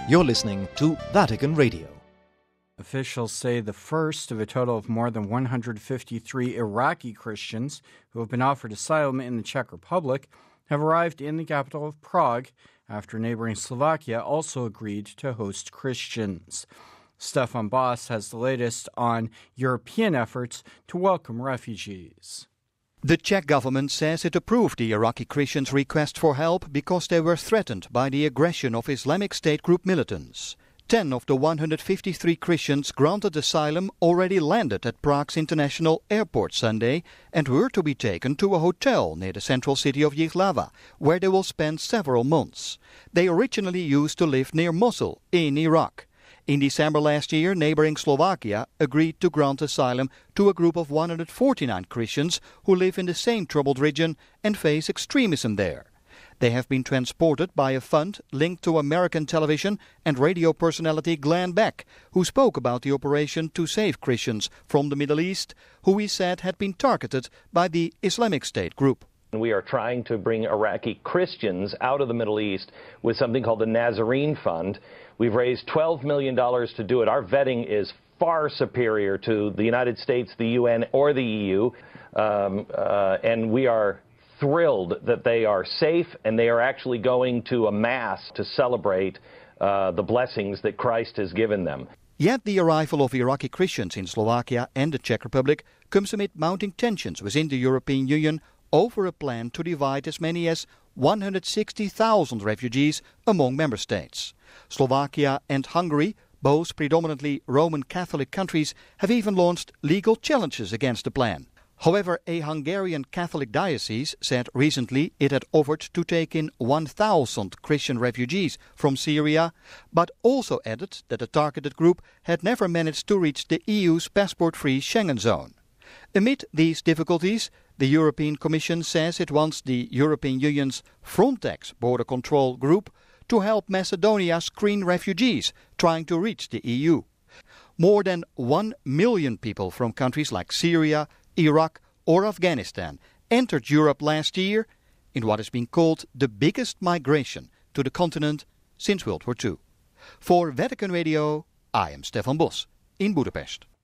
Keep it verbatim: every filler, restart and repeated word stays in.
You're listening to Vatican Radio. Officials say the first of a total of more than one hundred fifty-three Iraqi Christians who have been offered asylum in the Czech Republic have arrived in the capital of Prague after neighboring Slovakia also agreed to host Christians. Stefan Boss has the latest on European efforts to welcome refugees. The Czech government says it approved the Iraqi Christians' request for help because they were threatened by the aggression of Islamic State group militants. Ten of the one hundred fifty-three Christians granted asylum already landed at Prague's international airport Sunday and were to be taken to a hotel near the central city of Jihlava, where they will spend several months. They originally used to live near Mosul in Iraq. In December last year, neighboring Slovakia agreed to grant asylum to a group of one hundred forty-nine Christians who live in the same troubled region and face extremism there. They have been transported by a fund linked to American television and radio personality Glenn Beck, who spoke about the operation to save Christians from the Middle East, who he said had been targeted by the Islamic State group. We are trying to bring Iraqi Christians out of the Middle East with something called the Nazarene Fund. We've raised twelve million dollars to do it. Our vetting is far superior to the United States, the U N, or the E U. Um, uh, and we are thrilled that they are safe and they are actually going to a mass to celebrate uh, the blessings that Christ has given them. Yet the arrival of Iraqi Christians in Slovakia and the Czech Republic comes amid mounting tensions within the European Union over a plan to divide as many as one hundred sixty thousand refugees among member states. Slovakia and Hungary, both predominantly Roman Catholic countries, have even launched legal challenges against the plan. However, a Hungarian Catholic diocese said recently it had offered to take in one thousand Christian refugees from Syria, but also added that the targeted group had never managed to reach the E U's passport-free Schengen zone. Amid these difficulties, the European Commission says it wants the European Union's Frontex border control group to help Macedonia screen refugees trying to reach the E U. More than one million people from countries like Syria, Iraq or Afghanistan entered Europe last year in what has been called the biggest migration to the continent since World War Two. For Vatican Radio, I am Stefan Bos in Budapest.